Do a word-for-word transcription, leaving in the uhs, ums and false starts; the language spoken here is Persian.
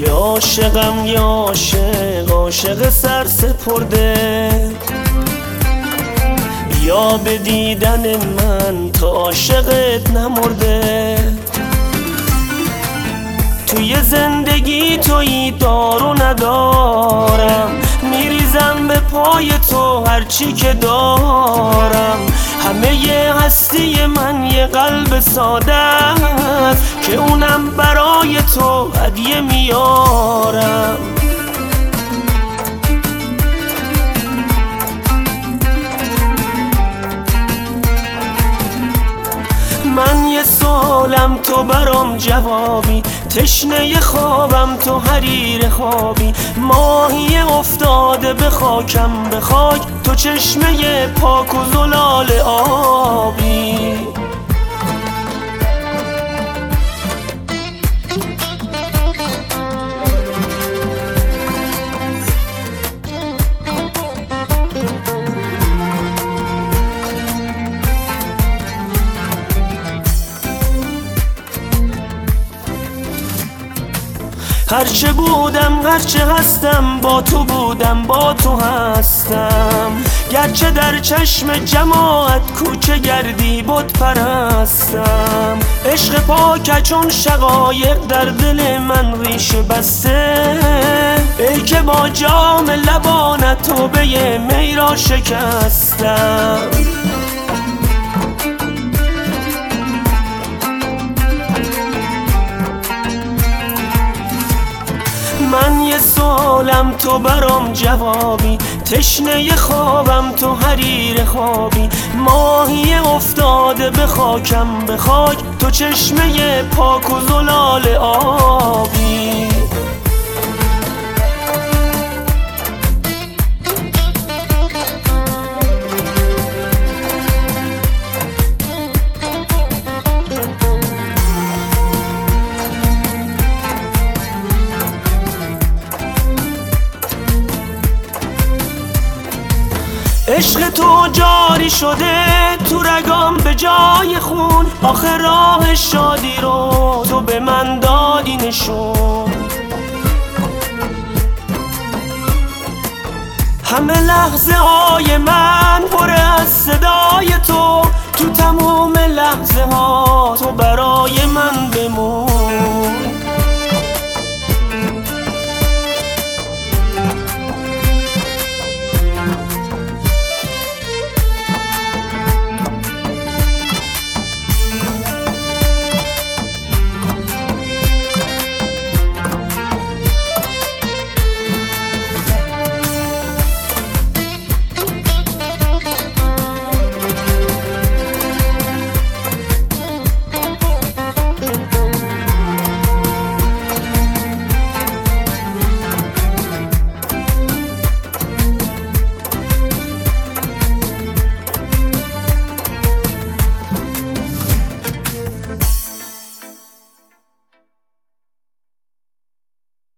یا عاشقم یا عاشق، عاشق سر سپرده، یا به دیدن من تا عاشقت نمرده. توی زندگی تویی دار و ندارم، میریزم به پای تو هرچی که دارم. همه ی هستی من یه قلب ساده است که اونم برای تو هدیه میارم. من یه سوالم تو برام جوابی، تشنه خوابم تو حریر خوابی. ماهی افتاده به خاکم به خاک، تو چشمه پاک و زلال آبی. هرچه بودم هرچه هستم با تو بودم با تو هستم. گرچه در چشم جماعت کوچه گردی بت پرستم. عشق پاک چون شقایق در دل من ریشه بسته، ای که با جام لبانت توبه می را شکستم. من یه سوالم تو برام جوابی، تشنه خوابم تو حریر خوابی. ماهی افتاده به خاکم به خاک، تو چشمه پاک و زلال آبی. عشق تو جاری شده تو رگام به جای خون، آخه راه شادی رو تو به من دادی نشون. همه لحظه های من پر از صدای تو، تو تموم لحظه ها تو برای من بمون.